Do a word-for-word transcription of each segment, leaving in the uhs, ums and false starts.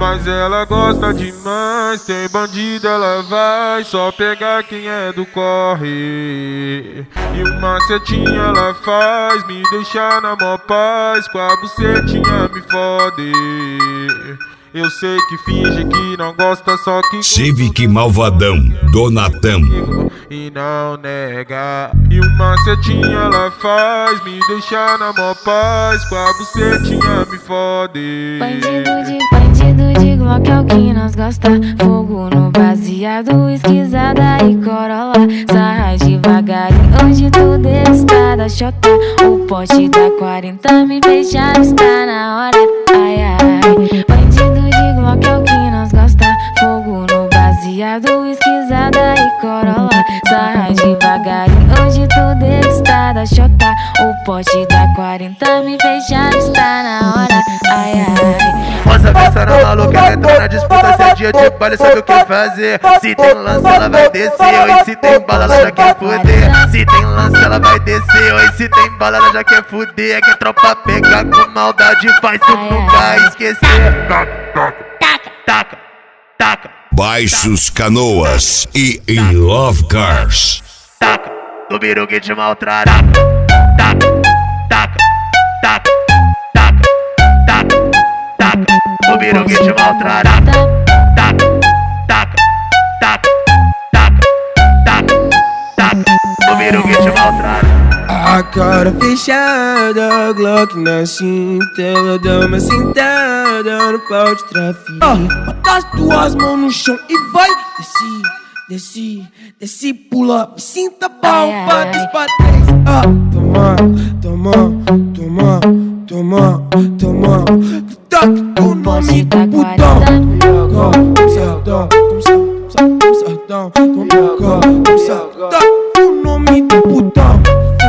Mas ela gosta demais, tem bandido ela vai só pegar quem é do corre. E uma setinha ela faz me deixar na mó paz, com a bucetinha me fode. Eu sei que finge que não gosta, só que Civic Malvadão, Donatão e não nega. E uma setinha ela faz me deixar na mó paz, com a bucetinha me fode. Bandido de bandido de Glock é o que nós gosta. Fogo no baseado, esquisada e corolla. Sarra devagarinho, hoje tudo está da chota. O pote da quarenta me beija, está na hora. Ai ai, bandido de Glock é o que nós gosta. Fogo no baseado, esquisada e corolla. Sarra devagarinho, hoje tudo está da chota. O pote da quarenta me beija, está na hora. Ai ai. Moça pensando maluca, ela entra na disputa. Se é dia de baile, sabe o que fazer. Se tem lance, ela vai descer. Oi, se tem bala, ela já quer fuder. Se tem lance, ela vai descer. Oi, se tem bala, ela já quer fuder. É que a tropa pega com maldade, faz tu nunca esquecer. Taca, taca, taca, taca. Baixos Canoas e In Love Cars. Taca, no biru que te maltrata. Taca, taca, taca, taca, taca, taca. No biru que te maltrata. Taca, taca, taca, taca, taca, taca. No biru que te maltrata. A cara fechada, Glock na cinta, ela dá uma sentada no pau de trafique. Ah, bota as tuas mãos no chão e vai, desce, desce, desce, pula, sinta pau, bate pra três. Ah, toma, toma, toma, toma, toma, toque do nome do putão. Toma sardão, toma sardão, toma sardão, o nome do putão.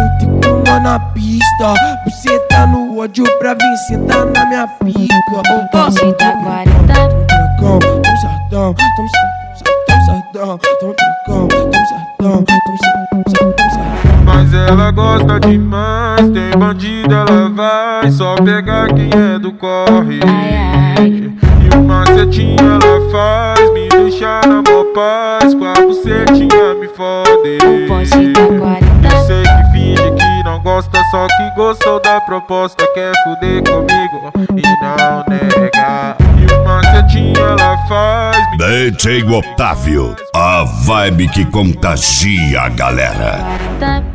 Na pista, você tá no ódio pra vir sentar na minha pica. O pote da quarenta. Toma tracão, toma sardão, toma sardão, toma tracão, toma sardão, toma sardão. Mas ela gosta demais, tem bandido ela vai só pegar quem é do corre. Ai ai. E uma setinha ela faz me deixar na mó paz, com a bucetinha me fode. O pote da quarenta. Eu sei que finge que não gosta, só que gostou da proposta. Quer fuder comigo e não nega. E uma setinha ela faz me D J Otávio, a vibe que contagia a galera. quarenta.